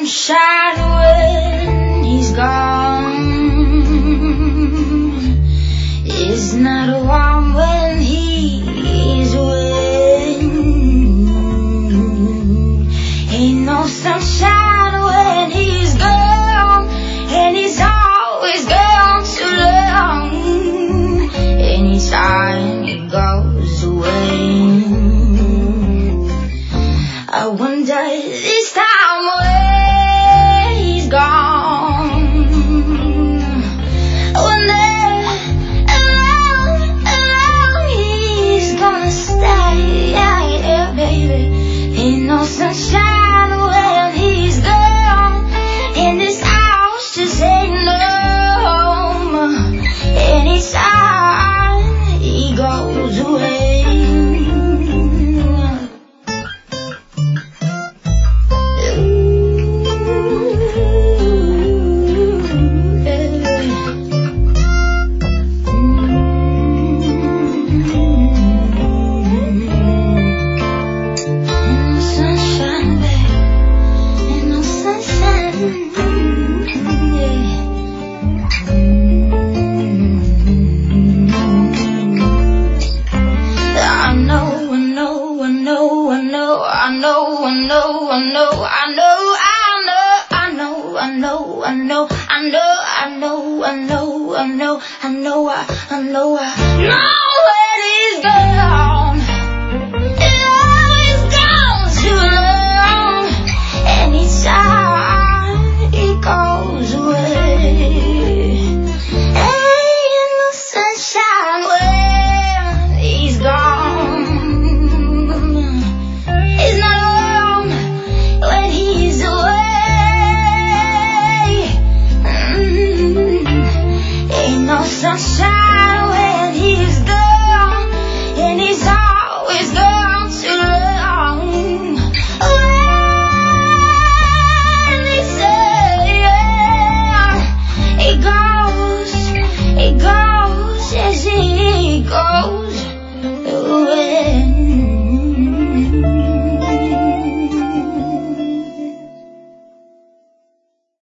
sunshine when he's gone. It's not warm when he's away. Ain't no sunshine when he's gone, and he's always gone too long. Anytime he goes away, I wonder this time where he's gone. I wonder how long he's gonna stay. Yeah, baby. Ain't no sunshine when he's gone, and this house just ain't no home. Anytime he goes away. I know.